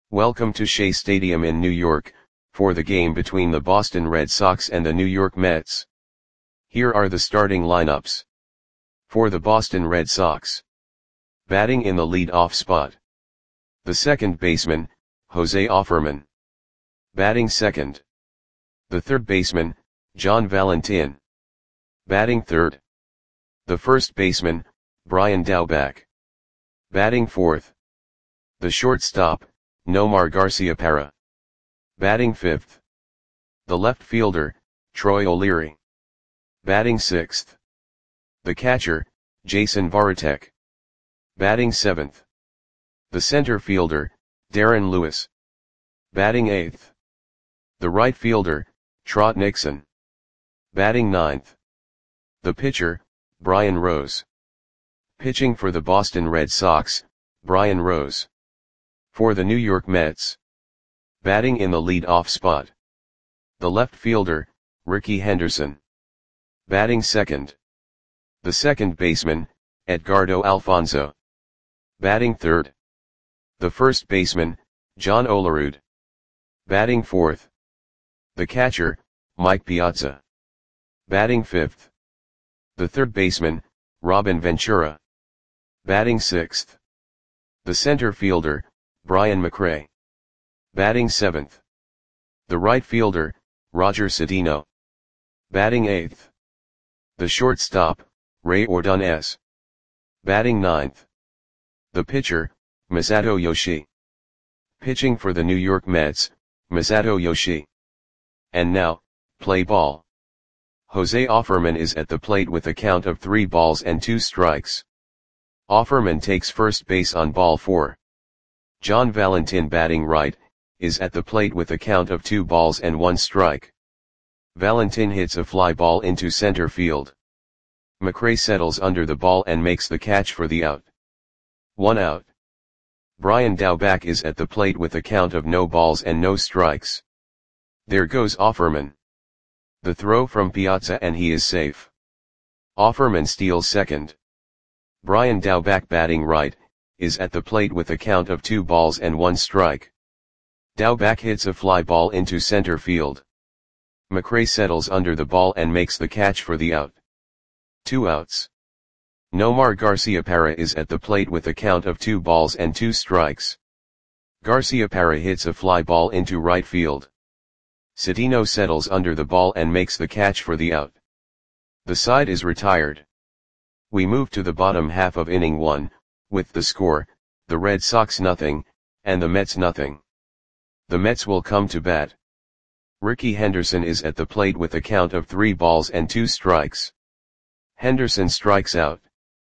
Welcome to Shea Stadium in New York, for the game between the Boston Red Sox and the New York Mets. Here are the starting lineups. For the Boston Red Sox. Batting in the lead-off spot. The second baseman, Jose Offerman. Batting second. The third baseman, John Valentin. Batting third. The first baseman, Brian Daubach. Batting fourth. The shortstop, Nomar Garciaparra. Batting fifth. The left fielder, Troy O'Leary. Batting sixth. The catcher, Jason Varitek. Batting seventh. The center fielder, Darren Lewis. Batting eighth. The right fielder, Trot Nixon. Batting ninth. The pitcher, Brian Rose. Pitching for the Boston Red Sox, Brian Rose. For the New York Mets. Batting in the lead-off spot. The left fielder, Rickey Henderson. Batting second. The second baseman, Edgardo Alfonzo. Batting third. The first baseman, John Olerud. Batting fourth. The catcher, Mike Piazza. Batting fifth. The third baseman, Robin Ventura. Batting sixth. The center fielder, Brian McRae. Batting seventh. The right fielder, Roger Cedeno. Batting eighth. The shortstop, Ray Ordonez. Batting ninth. The pitcher, Masato Yoshii. Pitching for the New York Mets, Masato Yoshii. And now, play ball. Jose Offerman is at the plate with a count of 3 balls and 2 strikes. Offerman takes first base on ball 4. John Valentin, batting right, is at the plate with a count of 2 balls and 1 strike. Valentin hits a fly ball into center field. McRae settles under the ball and makes the catch for the out. 1 out. Brian Daubach is at the plate with a count of no balls and no strikes. There goes Offerman. The throw from Piazza and he is safe. Offerman steals second. Brian Daubach, batting right, is at the plate with a count of 2 balls and 1 strike. Daubach hits a fly ball into center field. McRae settles under the ball and makes the catch for the out. 2 outs. Nomar Garciaparra is at the plate with a count of 2 balls and 2 strikes. Garciaparra hits a fly ball into right field. Cedeno settles under the ball and makes the catch for the out. The side is retired. We move to the bottom half of inning 1, with the score, the Red Sox nothing, and the Mets nothing. The Mets will come to bat. Rickey Henderson is at the plate with a count of 3 balls and 2 strikes. Henderson strikes out.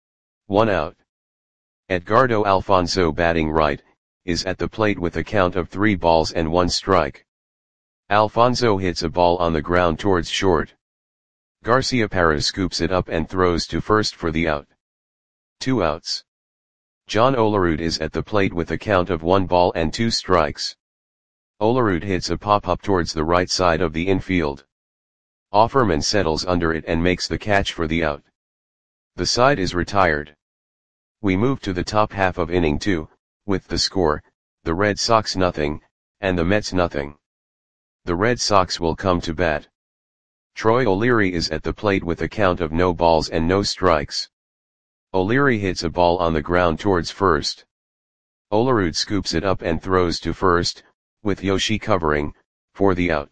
1 out. Edgardo Alfonzo, batting right, is at the plate with a count of 3 balls and 1 strike. Alfonzo hits a ball on the ground towards short. Garciaparra scoops it up and throws to first for the out. 2 outs. John Olerud is at the plate with a count of 1 ball and 2 strikes. Olerud hits a pop-up towards the right side of the infield. Offerman settles under it and makes the catch for the out. The side is retired. We move to the top half of inning 2, with the score, the Red Sox nothing, and the Mets nothing. The Red Sox will come to bat. Troy O'Leary is at the plate with a count of no balls and no strikes. O'Leary hits a ball on the ground towards first. Olerud scoops it up and throws to first, with Yoshii covering, for the out.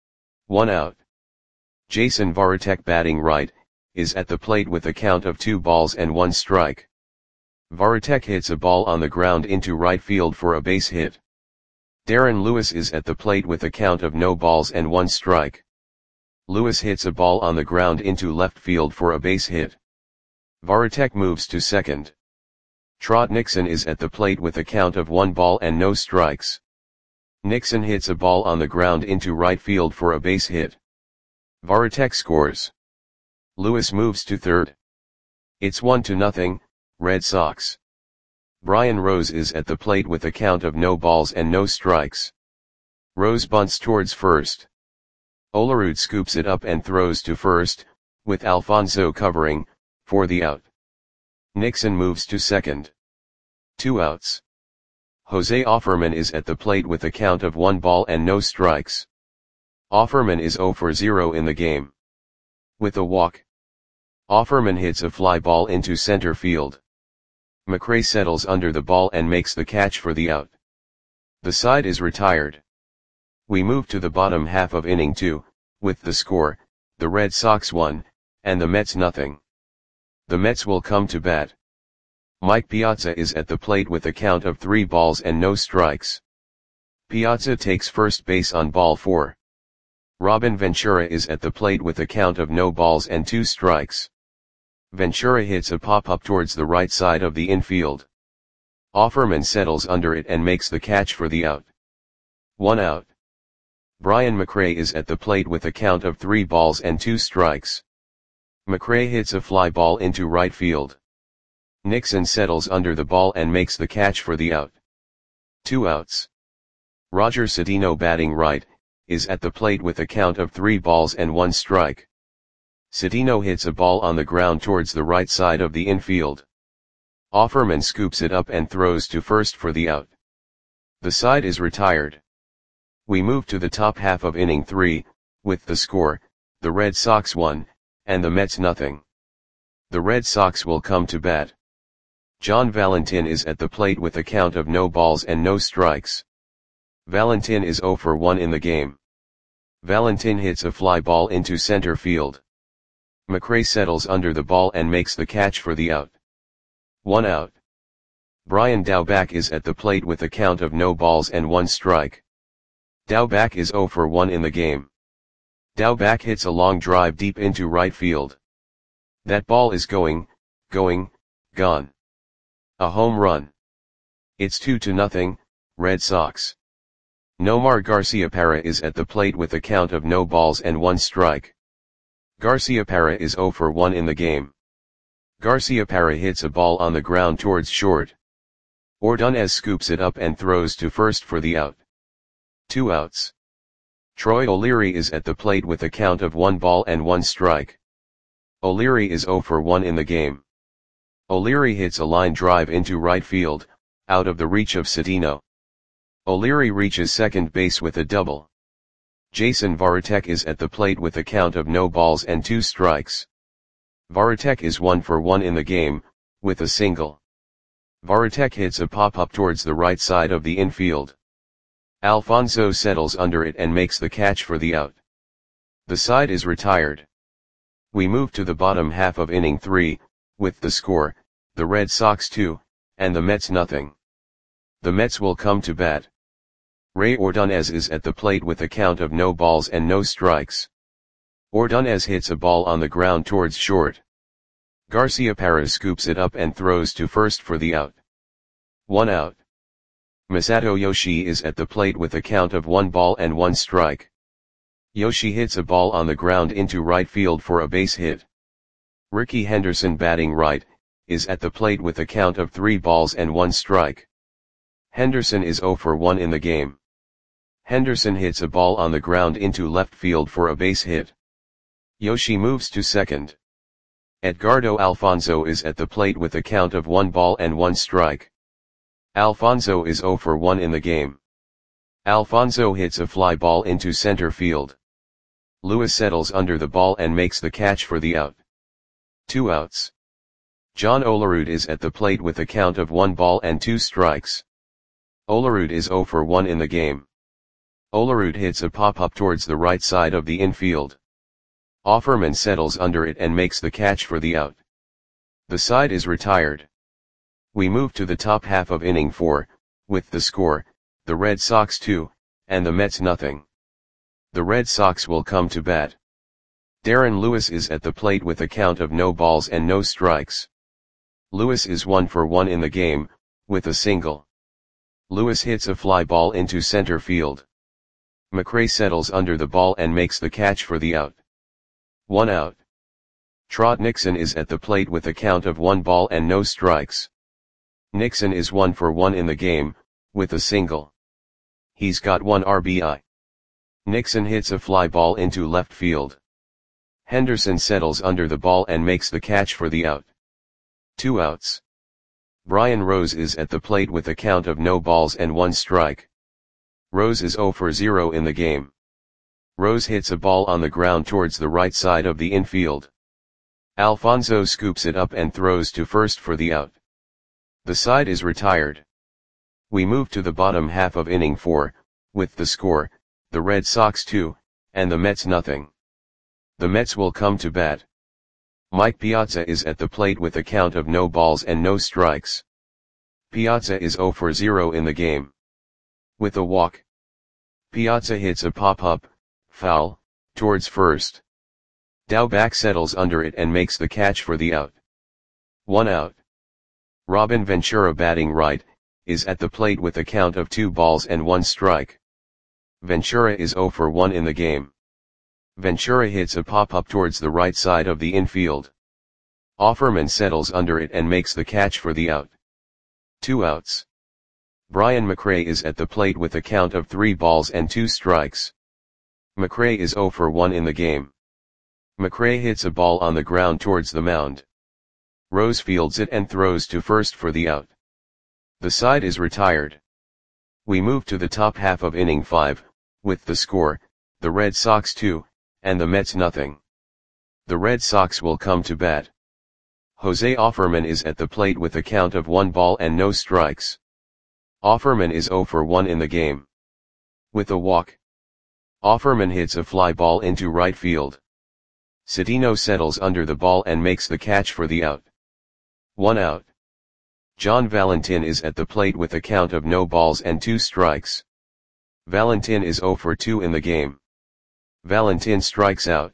1 out. Jason Varitek, batting right, is at the plate with a count of 2 balls and 1 strike. Varitek hits a ball on the ground into right field for a base hit. Darren Lewis is at the plate with a count of no balls and 1 strike. Lewis hits a ball on the ground into left field for a base hit. Varitek moves to second. Trot Nixon is at the plate with a count of 1 ball and no strikes. Nixon hits a ball on the ground into right field for a base hit. Varitek scores. Lewis moves to third. It's 1-0, Red Sox. Brian Rose is at the plate with a count of no balls and no strikes. Rose bunts towards first. Olerud scoops it up and throws to first, with Alfonzo covering, for the out. Nixon moves to second. 2 outs. Jose Offerman is at the plate with a count of 1 ball and no strikes. Offerman is 0 for 0 in the game. With a walk, Offerman hits a fly ball into center field. McRae settles under the ball and makes the catch for the out. The side is retired. We move to the bottom half of inning 2, with the score, the Red Sox 1, and the Mets nothing. The Mets will come to bat. Mike Piazza is at the plate with a count of 3 balls and no strikes. Piazza takes first base on ball 4. Robin Ventura is at the plate with a count of no balls and 2 strikes. Ventura hits a pop-up towards the right side of the infield. Offerman settles under it and makes the catch for the out. 1 out. Brian McRae is at the plate with a count of 3 balls and 2 strikes. McRae hits a fly ball into right field. Nixon settles under the ball and makes the catch for the out. 2 outs. Roger Cedeno, batting right, is at the plate with a count of 3 balls and 1 strike. Cedeno hits a ball on the ground towards the right side of the infield. Offerman scoops it up and throws to first for the out. The side is retired. We move to the top half of inning 3, with the score, the Red Sox 1, and the Mets nothing. The Red Sox will come to bat. John Valentin is at the plate with a count of no balls and no strikes. Valentin is 0 for 1 in the game. Valentin hits a fly ball into center field. McRae settles under the ball and makes the catch for the out. 1 out. Brian Daubach is at the plate with a count of no balls and 1 strike. Daubach is 0 for 1 in the game. Daubach hits a long drive deep into right field. That ball is gone. A home run. It's 2-0, Red Sox. Nomar Garciaparra is at the plate with a count of no balls and 1 strike. Garciaparra is 0 for 1 in the game. Garciaparra hits a ball on the ground towards short. Ordonez scoops it up and throws to first for the out. 2 outs. Troy O'Leary is at the plate with a count of 1 ball and 1 strike. O'Leary is 0 for 1 in the game. O'Leary hits a line drive into right field, out of the reach of Cedeno. O'Leary reaches second base with a double. Jason Varitek is at the plate with a count of no balls and 2 strikes. Varitek is 1 for 1 in the game, with a single. Varitek hits a pop-up towards the right side of the infield. Alfonso settles under it and makes the catch for the out. The side is retired. We move to the bottom half of inning 3, with the score, the Red Sox 2, and the Mets nothing. The Mets will come to bat. Ray Ordonez is at the plate with a count of no balls and no strikes. Ordonez hits a ball on the ground towards short. Garciaparra scoops it up and throws to first for the out. 1 out. Masato Yoshii is at the plate with a count of 1 ball and 1 strike. Yoshii hits a ball on the ground into right field for a base hit. Ricky Henderson, batting right, is at the plate with a count of 3 balls and 1 strike. Henderson is 0 for 1 in the game. Henderson hits a ball on the ground into left field for a base hit. Yoshii moves to second. Edgardo Alfonso is at the plate with a count of 1 ball and 1 strike. Alfonso is 0 for 1 in the game. Alfonso hits a fly ball into center field. Lewis settles under the ball and makes the catch for the out. 2 outs. John Olerud is at the plate with a count of 1 ball and 2 strikes. Olerud is 0 for 1 in the game. Olerud hits a pop-up towards the right side of the infield. Offerman settles under it and makes the catch for the out. The side is retired. We move to the top half of inning 4, with the score, the Red Sox 2, and the Mets nothing. The Red Sox will come to bat. Darren Lewis is at the plate with a count of no balls and no strikes. Lewis is 1 for 1 in the game, with a single. Lewis hits a fly ball into center field. McRae settles under the ball and makes the catch for the out. 1 out. Trot Nixon is at the plate with a count of 1 ball and no strikes. Nixon is 1 for 1 in the game, with a single. He's got 1 RBI. Nixon hits a fly ball into left field. Henderson settles under the ball and makes the catch for the out. 2 outs. Brian Rose is at the plate with a count of no balls and 1 strike. Rose is 0 for 0 in the game. Rose hits a ball on the ground towards the right side of the infield. Alfonso scoops it up and throws to first for the out. The side is retired. We move to the bottom half of inning 4, with the score, the Red Sox 2, and the Mets nothing. The Mets will come to bat. Mike Piazza is at the plate with a count of no balls and no strikes. Piazza is 0 for 0 in the game. With a walk, Piazza hits a pop-up, foul, towards first. Daubach settles under it and makes the catch for the out. 1 out. Robin Ventura, batting right, is at the plate with a count of 2 balls and 1 strike. Ventura is 0 for 1 in the game. Ventura hits a pop-up towards the right side of the infield. Offerman settles under it and makes the catch for the out. 2 outs. Brian McRae is at the plate with a count of 3 balls and 2 strikes. McRae is 0 for 1 in the game. McRae hits a ball on the ground towards the mound. Rose fields it and throws to first for the out. The side is retired. We move to the top half of inning 5, with the score, the Red Sox 2, and the Mets nothing. The Red Sox will come to bat. Jose Offerman is at the plate with a count of 1 ball and no strikes. Offerman is 0 for 1 in the game. With a walk, Offerman hits a fly ball into right field. Cedeno settles under the ball and makes the catch for the out. 1 out. John Valentin is at the plate with a count of no balls and 2 strikes. Valentin is 0 for 2 in the game. Valentin strikes out.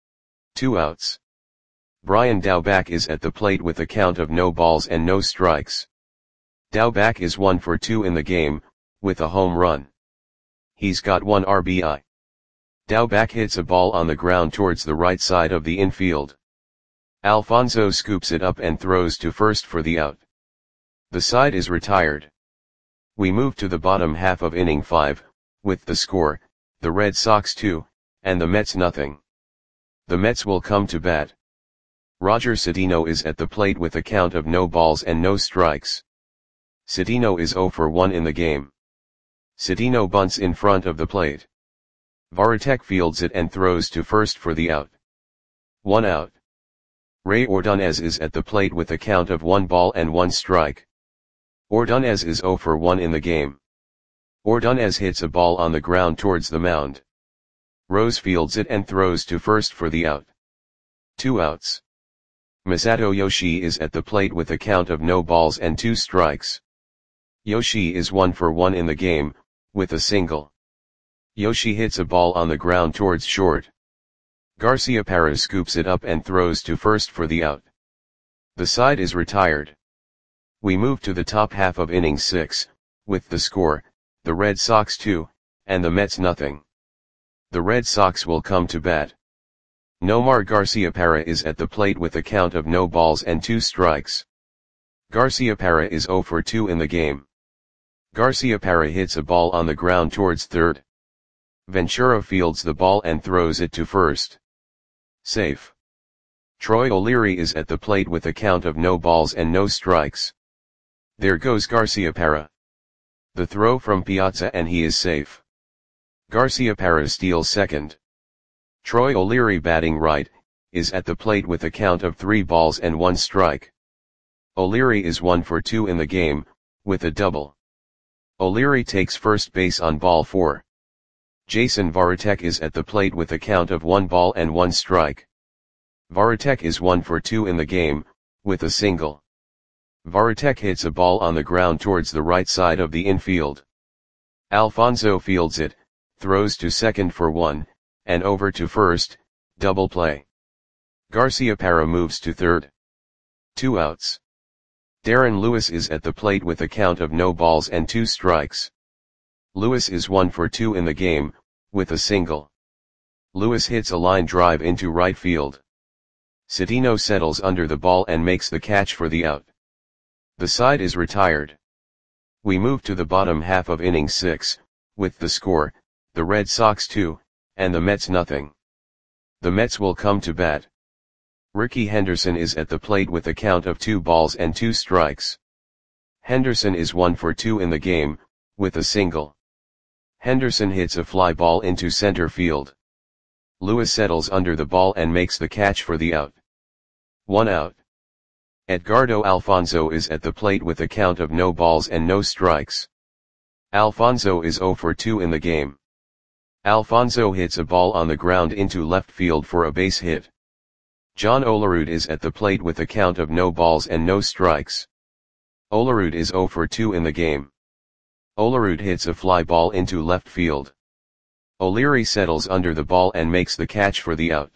2 outs. Brian Daubach is at the plate with a count of no balls and no strikes. Daubach is 1 for 2 in the game, with a home run. He's got 1 RBI. Daubach hits a ball on the ground towards the right side of the infield. Alfonso scoops it up and throws to first for the out. The side is retired. We move to the bottom half of inning 5, with the score, the Red Sox 2, and the Mets nothing. The Mets will come to bat. Roger Cedeno is at the plate with a count of no balls and no strikes. Cedeno is 0 for 1 in the game. Cedeno bunts in front of the plate. Varitek fields it and throws to first for the out. 1 out. Ray Ordonez is at the plate with a count of 1 ball and 1 strike. Ordonez is 0 for 1 in the game. Ordonez hits a ball on the ground towards the mound. Rose fields it and throws to first for the out. 2 outs. Masato Yoshii is at the plate with a count of no balls and 2 strikes. Yoshii is 1 for 1 in the game, with a single. Yoshii hits a ball on the ground towards short. Garciaparra scoops it up and throws to first for the out. The side is retired. We move to the top half of inning 6, with the score, the Red Sox 2, and the Mets nothing. The Red Sox will come to bat. Nomar Garciaparra is at the plate with a count of no balls and 2 strikes. Garciaparra is 0 for 2 in the game. Garciaparra hits a ball on the ground towards third. Ventura fields the ball and throws it to first. Safe. Troy O'Leary is at the plate with a count of no balls and no strikes. There goes Garciaparra. The throw from Piazza and he is safe. Garciaparra steals second. Troy O'Leary, batting right, is at the plate with a count of 3 balls and 1 strike. O'Leary is 1 for 2 in the game, with a double. O'Leary takes first base on ball 4. Jason Varitek is at the plate with a count of 1 ball and 1 strike. Varitek is 1 for 2 in the game, with a single. Varitek hits a ball on the ground towards the right side of the infield. Alfonso fields it, throws to second for 1, and over to first, double play. Garciaparra moves to third. 2 outs. Darren Lewis is at the plate with a count of no balls and 2 strikes. Lewis is 1 for 2 in the game, with a single. Lewis hits a line drive into right field. Cedeno settles under the ball and makes the catch for the out. The side is retired. We move to the bottom half of inning 6, with the score, the Red Sox 2, and the Mets nothing. The Mets will come to bat. Ricky Henderson is at the plate with a count of 2 balls and 2 strikes. Henderson is 1 for 2 in the game, with a single. Henderson hits a fly ball into center field. Lewis settles under the ball and makes the catch for the out. 1 out. Edgardo Alfonzo is at the plate with a count of no balls and no strikes. Alfonzo is 0 for 2 in the game. Alfonzo hits a ball on the ground into left field for a base hit. John Olerud is at the plate with a count of no balls and no strikes. Olerud is 0 for 2 in the game. Olerud hits a fly ball into left field. O'Leary settles under the ball and makes the catch for the out.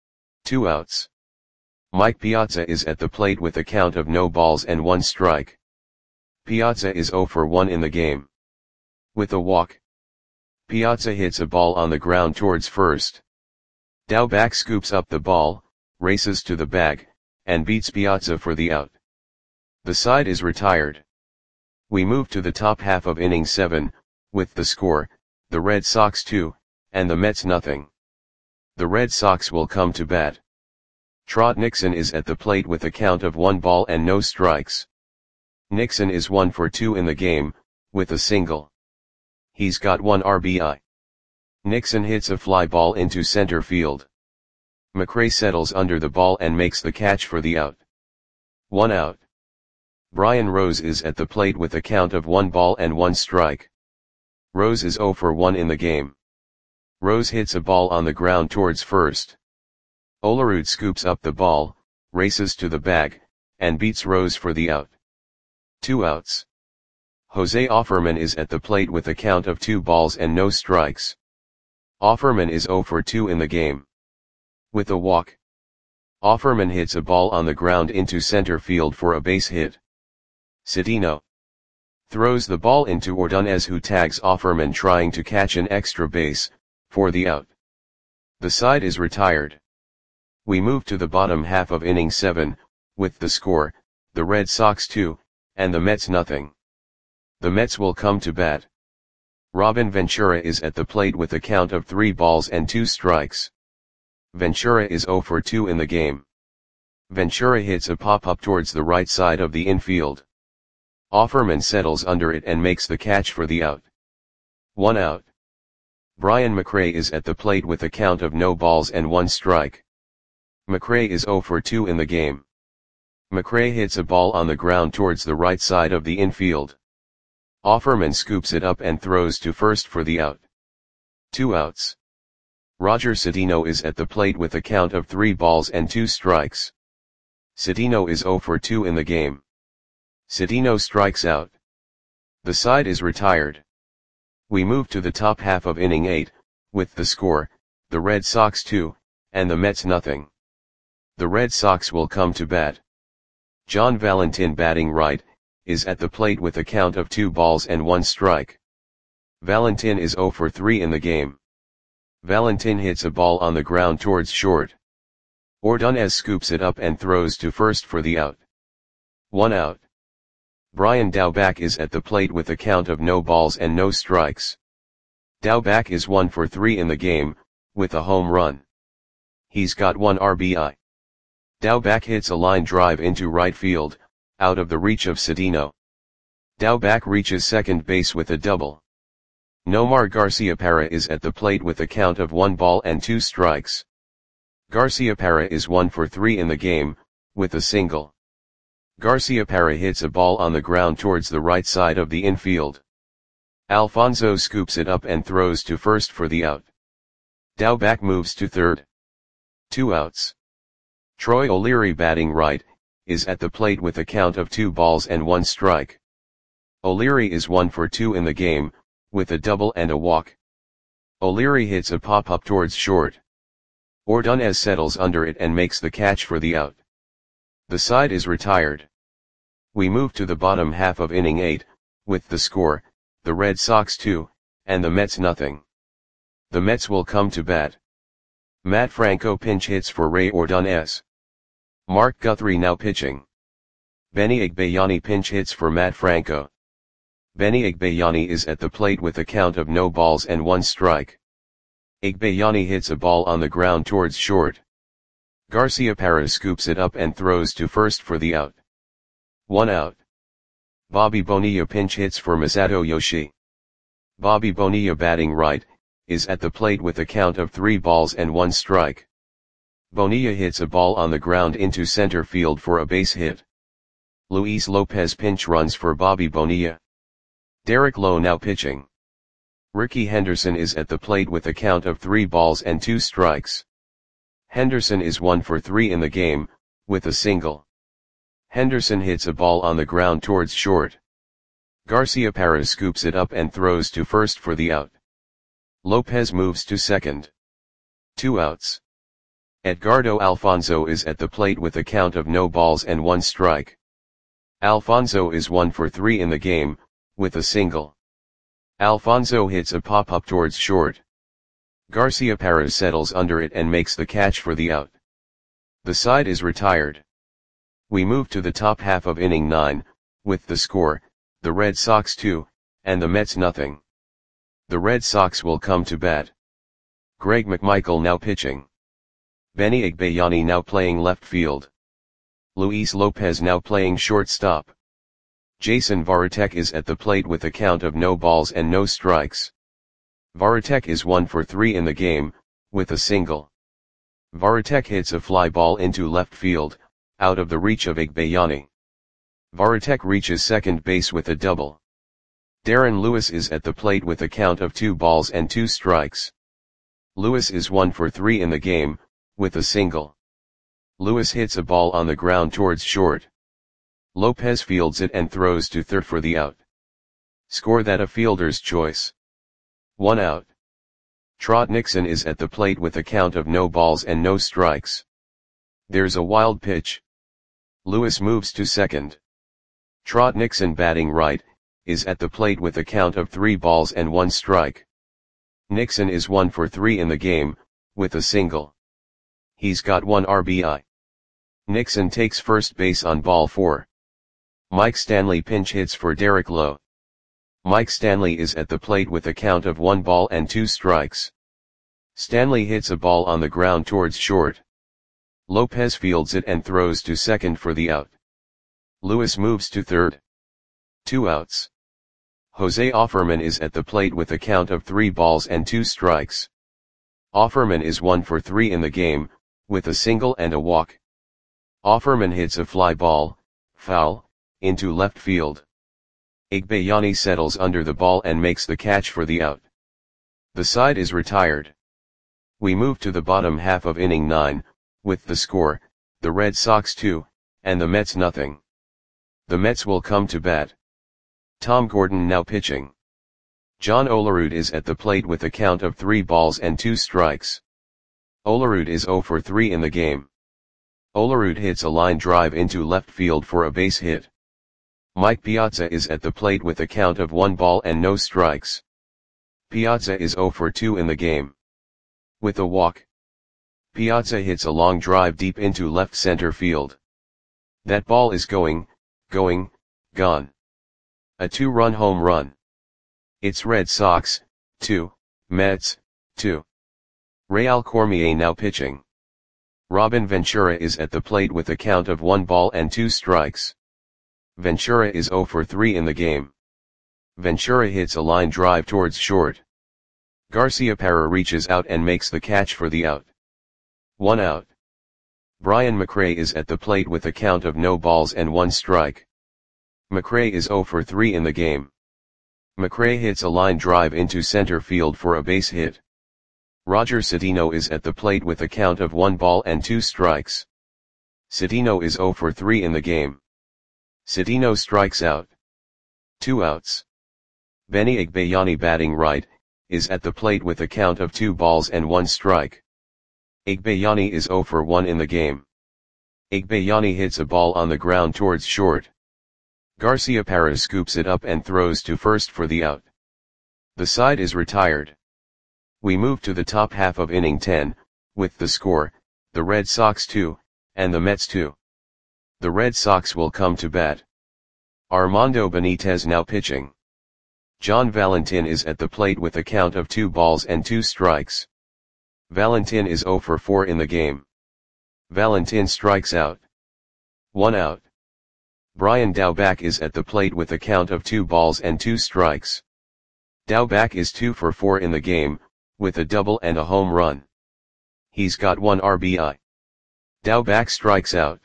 2 outs. Mike Piazza is at the plate with a count of no balls and 1 strike. Piazza is 0 for 1 in the game. With a walk, Piazza hits a ball on the ground towards first. Daubach scoops up the ball, races to the bag, and beats Piazza for the out. The side is retired. We move to the top half of inning 7, with the score, the Red Sox 2, and the Mets nothing. The Red Sox will come to bat. Trot Nixon is at the plate with a count of 1 ball and no strikes. Nixon is 1 for 2 in the game, with a single. He's got 1 RBI. Nixon hits a fly ball into center field. McRae settles under the ball and makes the catch for the out. 1 out. Brian Rose is at the plate with a count of 1 ball and 1 strike. Rose is 0 for 1 in the game. Rose hits a ball on the ground towards first. Olerud scoops up the ball, races to the bag, and beats Rose for the out. 2 outs. Jose Offerman is at the plate with a count of 2 balls and no strikes. Offerman is 0 for 2 in the game. With a walk, Offerman hits a ball on the ground into center field for a base hit. Cedeno throws the ball into Ordonez, who tags Offerman trying to catch an extra base, for the out. The side is retired. We move to the bottom half of inning 7, with the score, the Red Sox 2, and the Mets nothing. The Mets will come to bat. Robin Ventura is at the plate with a count of 3 balls and 2 strikes. Ventura is 0 for 2 in the game. Ventura hits a pop-up towards the right side of the infield. Offerman settles under it and makes the catch for the out. 1 out. Brian McRae is at the plate with a count of no balls and 1 strike. McRae is 0 for 2 in the game. McRae hits a ball on the ground towards the right side of the infield. Offerman scoops it up and throws to first for the out. 2 outs. Roger Cedeno is at the plate with a count of 3 balls and 2 strikes. Cedeno is 0 for 2 in the game. Cedeno strikes out. The side is retired. We move to the top half of inning 8, with the score, the Red Sox 2, and the Mets nothing. The Red Sox will come to bat. John Valentin, batting right, is at the plate with a count of 2 balls and 1 strike. Valentin is 0 for 3 in the game. Valentin hits a ball on the ground towards short. Ordonez scoops it up and throws to first for the out. 1 out. Brian Daubach is at the plate with a count of no balls and no strikes. Daubach is 1 for 3 in the game, with a home run. He's got 1 RBI. Daubach hits a line drive into right field, out of the reach of Cedeno. Daubach reaches second base with a double. Nomar Garciaparra is at the plate with a count of 1 ball and 2 strikes. Garciaparra is 1 for 3 in the game, with a single. Garciaparra hits a ball on the ground towards the right side of the infield. Alfonzo scoops it up and throws to first for the out. Daubach moves to third. 2 outs. Troy O'Leary, batting right, is at the plate with a count of 2 balls and 1 strike. O'Leary is 1 for 2 in the game, with a double and a walk. O'Leary hits a pop-up towards short. Ordonez settles under it and makes the catch for the out. The side is retired. We move to the bottom half of inning 8, with the score, the Red Sox 2, and the Mets nothing. The Mets will come to bat. Matt Franco pinch hits for Ray Ordonez. Mark Guthrie now pitching. Benny Agbayani pinch hits for Matt Franco. Benny Agbayani is at the plate with a count of no balls and 1 strike. Agbayani hits a ball on the ground towards short. Garciaparra scoops it up and throws to first for the out. 1 out. Bobby Bonilla pinch hits for Masato Yoshii. Bobby Bonilla batting right, is at the plate with a count of 3 balls and 1 strike. Bonilla hits a ball on the ground into center field for a base hit. Luis Lopez pinch runs for Bobby Bonilla. Derek Lowe now pitching. Rickey Henderson is at the plate with a count of 3 balls and 2 strikes. Henderson is 1 for 3 in the game, with a single. Henderson hits a ball on the ground towards short. Garciaparra scoops it up and throws to first for the out. Lopez moves to second. 2 outs. Edgardo Alfonzo is at the plate with a count of no balls and 1 strike. Alfonzo is 1 for 3 in the game, with a single. Alfonzo hits a pop-up towards short. Garciaparra settles under it and makes the catch for the out. The side is retired. We move to the top half of inning 9, with the score, the Red Sox 2, and the Mets nothing. The Red Sox will come to bat. Greg McMichael now pitching. Benny Igbayani now playing left field. Luis Lopez now playing shortstop. Jason Varitek is at the plate with a count of no balls and no strikes. Varitek is 1 for 3 in the game, with a single. Varitek hits a fly ball into left field, out of the reach of Igbayani. Varitek reaches second base with a double. Darren Lewis is at the plate with a count of 2 balls and 2 strikes. Lewis is 1 for 3 in the game, with a single. Lewis hits a ball on the ground towards short. Lopez fields it and throws to third for the out. Score that a fielder's choice. 1 out. Trot Nixon is at the plate with a count of no balls and no strikes. There's a wild pitch. Lewis moves to second. Trot Nixon batting right, is at the plate with a count of 3 balls and 1 strike. Nixon is 1 for 3 in the game, with a single. He's got 1 RBI. Nixon takes first base on ball 4. Mike Stanley pinch hits for Derek Lowe. Mike Stanley is at the plate with a count of 1 ball and 2 strikes. Stanley hits a ball on the ground towards short. Lopez fields it and throws to second for the out. Lewis moves to third. 2 outs. Jose Offerman is at the plate with a count of 3 balls and 2 strikes. Offerman is 1 for 3 in the game, with a single and a walk. Offerman hits a fly ball, foul, into left field. Igbayani settles under the ball and makes the catch for the out. The side is retired. We move to the bottom half of inning 9, with the score, the Red Sox 2, and the Mets nothing. The Mets will come to bat. Tom Gordon now pitching. John Olerud is at the plate with a count of 3 balls and 2 strikes. Olerud is 0 for 3 in the game. Olerud hits a line drive into left field for a base hit. Mike Piazza is at the plate with a count of 1 ball and no strikes. Piazza is 0 for 2 in the game. With a walk, Piazza hits a long drive deep into left center field. That ball is gone. A 2-run home run. It's Red Sox, 2, Mets, 2. Real Cormier now pitching. Robin Ventura is at the plate with a count of 1 ball and 2 strikes. Ventura is 0 for 3 in the game. Ventura hits a line drive towards short. Garciaparra reaches out and makes the catch for the out. 1 out. Brian McRae is at the plate with a count of no balls and 1 strike. McRae is 0 for 3 in the game. McRae hits a line drive into center field for a base hit. Roger Cedeno is at the plate with a count of 1 ball and 2 strikes. Cedeno is 0 for 3 in the game. Cedeno strikes out. 2 outs. Benny Igbayani batting right, is at the plate with a count of 2 balls and 1 strike. Igbayani is 0 for 1 in the game. Igbayani hits a ball on the ground towards short. Garciaparra scoops it up and throws to first for the out. The side is retired. We move to the top half of inning 10, with the score, the Red Sox 2, and the Mets 2. The Red Sox will come to bat. Armando Benitez now pitching. John Valentin is at the plate with a count of 2 balls and 2 strikes. Valentin is 0 for 4 in the game. Valentin strikes out. 1 out. Brian Daubach is at the plate with a count of 2 balls and 2 strikes. Daubach is 2 for 4 in the game, with a double and a home run. He's got 1 RBI. Daubach strikes out.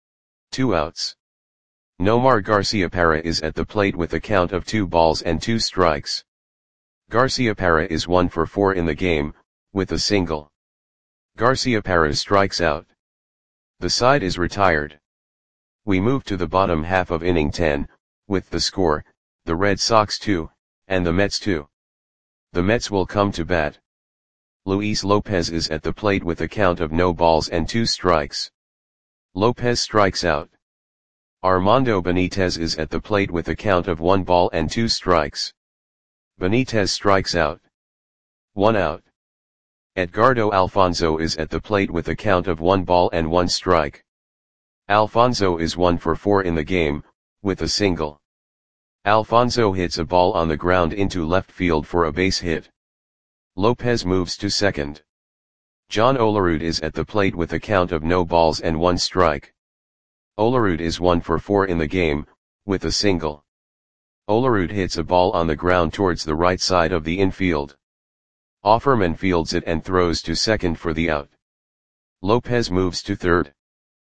2 outs. Nomar Garciaparra is at the plate with a count of 2 balls and 2 strikes. Garciaparra is 1 for 4 in the game, with a single. Garciaparra strikes out. The side is retired. We move to the bottom half of inning 10, with the score, the Red Sox 2, and the Mets 2. The Mets will come to bat. Luis Lopez is at the plate with a count of no balls and 2 strikes. Lopez strikes out. Armando Benitez is at the plate with a count of 1 ball and 2 strikes. Benitez strikes out. 1 out. Edgardo Alfonzo is at the plate with a count of 1 ball and 1 strike. Alfonzo is 1 for 4 in the game, with a single. Alfonzo hits a ball on the ground into left field for a base hit. Lopez moves to second. John Olerud is at the plate with a count of no balls and 1 strike. Olerud is 1 for 4 in the game, with a single. Olerud hits a ball on the ground towards the right side of the infield. Offerman fields it and throws to second for the out. Lopez moves to third.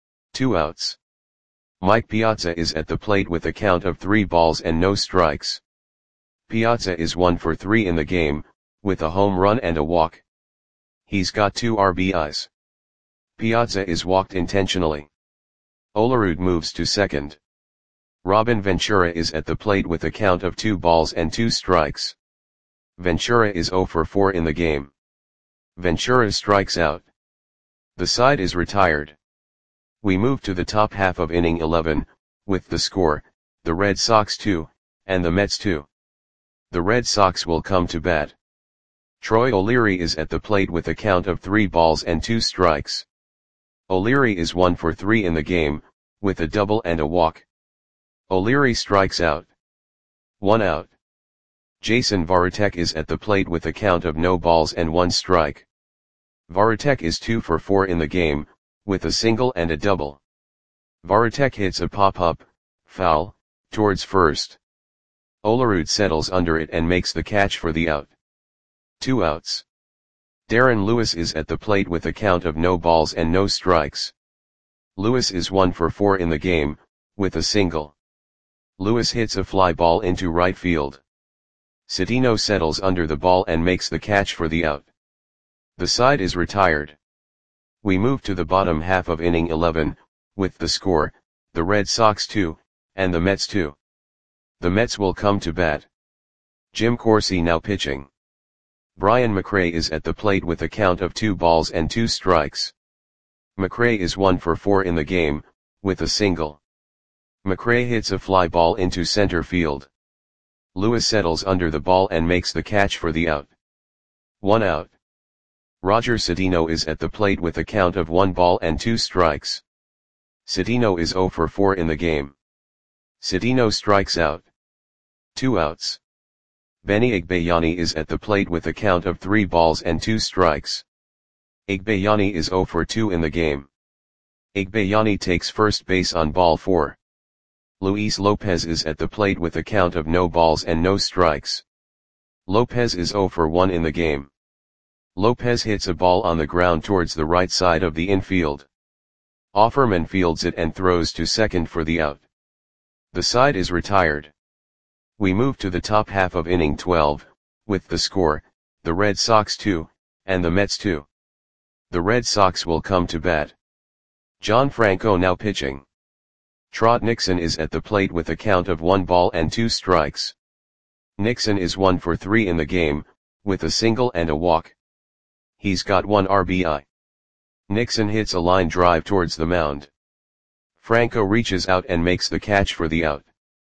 2 outs. Mike Piazza is at the plate with a count of 3 balls and no strikes. Piazza is 1 for 3 in the game, with a home run and a walk. He's got 2 RBIs. Piazza is walked intentionally. Olerud moves to second. Robin Ventura is at the plate with a count of 2 balls and 2 strikes. Ventura is 0 for 4 in the game. Ventura strikes out. The side is retired. We move to the top half of inning 11, with the score, the Red Sox 2, and the Mets 2. The Red Sox will come to bat. Troy O'Leary is at the plate with a count of 3 balls and 2 strikes. O'Leary is 1 for 3 in the game, with a double and a walk. O'Leary strikes out. 1 out. Jason Varitek is at the plate with a count of no balls and 1 strike. Varitek is 2 for 4 in the game, with a single and a double. Varitek hits a pop-up, foul, towards first. Olerud settles under it and makes the catch for the out. 2 outs. Darren Lewis is at the plate with a count of no balls and no strikes. Lewis is 1 for 4 in the game, with a single. Lewis hits a fly ball into right field. Cedeno settles under the ball and makes the catch for the out. The side is retired. We move to the bottom half of inning 11, with the score, the Red Sox 2, and the Mets 2. The Mets will come to bat. Jim Corsi now pitching. Brian McRae is at the plate with a count of 2 balls and 2 strikes. McRae is 1 for 4 in the game, with a single. McRae hits a fly ball into center field. Lewis settles under the ball and makes the catch for the out. 1 out. Roger Cedeno is at the plate with a count of 1 ball and 2 strikes. Cedeno is 0 for 4 in the game. Cedeno strikes out. 2 outs. Benny Igbayani is at the plate with a count of 3 balls and 2 strikes. Igbayani is 0 for 2 in the game. Igbayani takes first base on ball 4. Luis Lopez is at the plate with a count of no balls and no strikes. Lopez is 0 for 1 in the game. Lopez hits a ball on the ground towards the right side of the infield. Offerman fields it and throws to second for the out. The side is retired. We move to the top half of inning 12, with the score, the Red Sox 2, and the Mets 2. The Red Sox will come to bat. John Franco now pitching. Trot Nixon is at the plate with a count of 1 ball and 2 strikes. Nixon is 1 for 3 in the game, with a single and a walk. He's got 1 RBI. Nixon hits a line drive towards the mound. Franco reaches out and makes the catch for the out.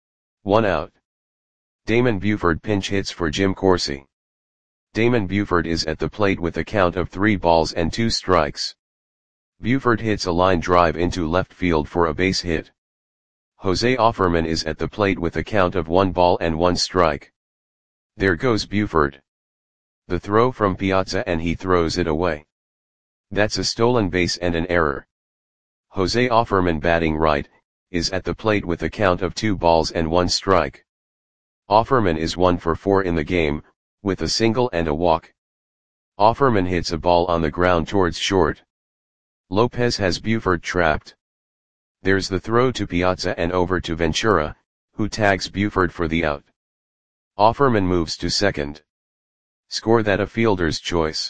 1 out. Damon Buford pinch hits for Jim Corsi. Damon Buford is at the plate with a count of 3 balls and 2 strikes. Buford hits a line drive into left field for a base hit. Jose Offerman is at the plate with a count of 1 ball and 1 strike. There goes Buford. The throw from Piazza and he throws it away. That's a stolen base and an error. Jose Offerman batting right, is at the plate with a count of 2 balls and 1 strike. Offerman is 1 for 4 in the game, with a single and a walk. Offerman hits a ball on the ground towards short. Lopez has Buford trapped. There's the throw to Piazza and over to Ventura, who tags Buford for the out. Offerman moves to second. Score that a fielder's choice.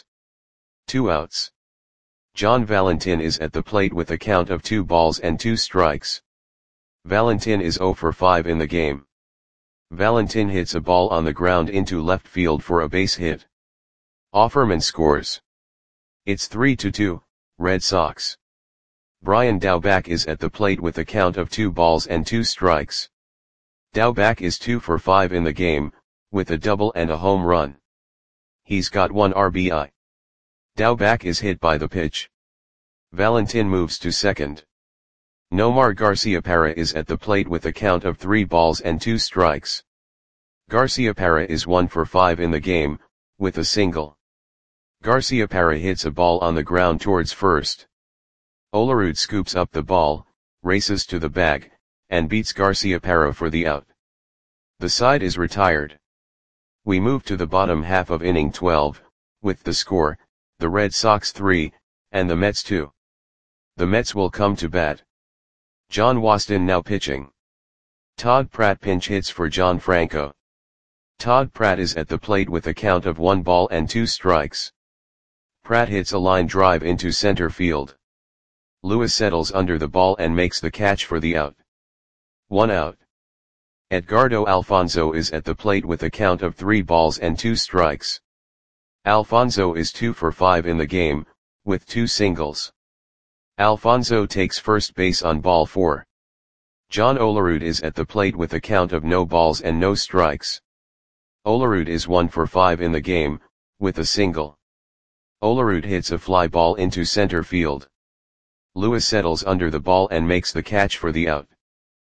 2 outs. John Valentin is at the plate with a count of 2 balls and 2 strikes. Valentin is 0 for 5 in the game. Valentin hits a ball on the ground into left field for a base hit. Offerman scores. It's 3-2, Red Sox. Brian Daubach is at the plate with a count of 2 balls and 2 strikes. Daubach is 2 for 5 in the game, with a double and a home run. He's got 1 RBI. Daubach is hit by the pitch. Valentin moves to second. Nomar Garciaparra is at the plate with a count of 3 balls and 2 strikes. Garciaparra is 1 for 5 in the game, with a single. Garciaparra hits a ball on the ground towards first. Olerud scoops up the ball, races to the bag, and beats Garciaparra for the out. The side is retired. We move to the bottom half of inning 12, with the score, the Red Sox 3, and the Mets 2. The Mets will come to bat. John Waston now pitching. Todd Pratt pinch hits for John Franco. Todd Pratt is at the plate with a count of 1 ball and 2 strikes. Pratt hits a line drive into center field. Lewis settles under the ball and makes the catch for the out. 1 out. Edgardo Alfonzo is at the plate with a count of 3 balls and 2 strikes. Alfonzo is 2 for 5 in the game, with 2 singles. Alfonzo takes first base on ball 4. John Olerud is at the plate with a count of no balls and no strikes. Olerud is 1 for 5 in the game, with a single. Olerud hits a fly ball into center field. Lewis settles under the ball and makes the catch for the out.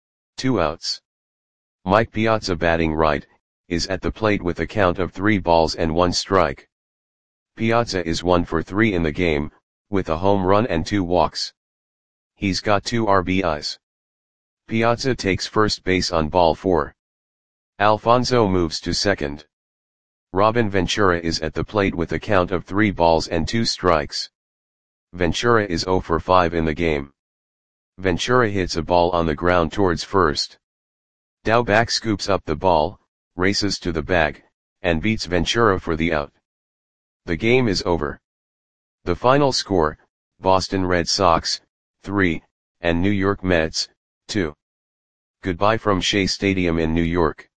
2 outs. Mike Piazza batting right, is at the plate with a count of 3 balls and 1 strike. Piazza is 1 for 3 in the game, with a home run and 2 walks. He's got 2 RBIs. Piazza takes first base on ball 4. Alfonzo moves to second. Robin Ventura is at the plate with a count of 3 balls and 2 strikes. Ventura is 0 for 5 in the game. Ventura hits a ball on the ground towards first. Daubach scoops up the ball, races to the bag, and beats Ventura for the out. The game is over. The final score, Boston Red Sox, 3, and New York Mets, 2. Goodbye from Shea Stadium in New York.